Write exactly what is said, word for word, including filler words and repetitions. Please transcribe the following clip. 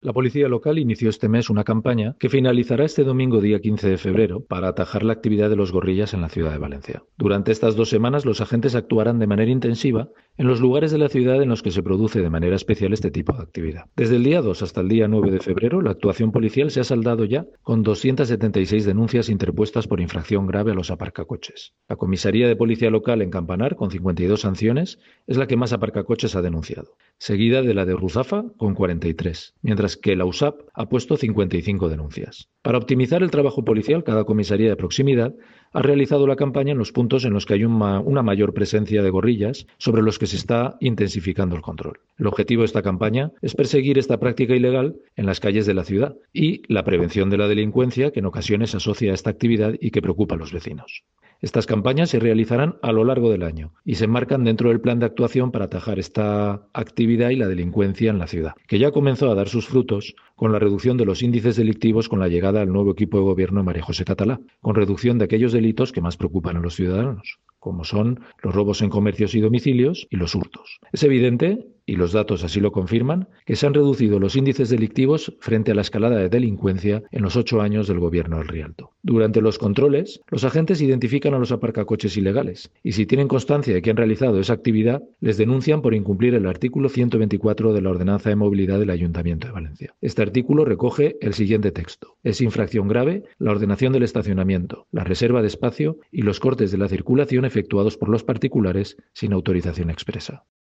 La policía local inició este mes una campaña que finalizará este domingo día quince de febrero para atajar la actividad de los gorrillas en la ciudad de Valencia. Durante estas dos semanas los agentes actuarán de manera intensiva en los lugares de la ciudad en los que se produce de manera especial este tipo de actividad. Desde el día dos hasta el día nueve de febrero la actuación policial se ha saldado ya con doscientas setenta y seis denuncias interpuestas por infracción grave a los aparcacoches. La comisaría de policía local en Campanar, con cincuenta y dos sanciones, es la que más aparcacoches ha denunciado, seguida de la de Ruzafa con cuarenta y tres, mientras que la U S A P ha puesto cincuenta y cinco denuncias. Para optimizar el trabajo policial, cada comisaría de proximidad ha realizado la campaña en los puntos en los que hay una, una mayor presencia de gorrillas, sobre los que se está intensificando el control. El objetivo de esta campaña es perseguir esta práctica ilegal en las calles de la ciudad y la prevención de la delincuencia que en ocasiones se asocia a esta actividad y que preocupa a los vecinos. Estas campañas se realizarán a lo largo del año y se enmarcan dentro del plan de actuación para atajar esta actividad y la delincuencia en la ciudad, que ya comenzó a dar sus frutos con la reducción de los índices delictivos con la llegada al nuevo equipo de gobierno de María José Catalá, con reducción de aquellos delitos que más preocupan a los ciudadanos, como son los robos en comercios y domicilios y los hurtos. Es evidente, y los datos así lo confirman, que se han reducido los índices delictivos frente a la escalada de delincuencia en los ocho años del gobierno del Rialto. Durante los controles, los agentes identifican a los aparcacoches ilegales y si tienen constancia de que han realizado esa actividad, les denuncian por incumplir el artículo ciento veinticuatro de la Ordenanza de Movilidad del Ayuntamiento de Valencia. Este artículo recoge el siguiente texto. Es infracción grave la ordenación del estacionamiento, la reserva de espacio y los cortes de la circulación efectuados por los particulares sin autorización expresa.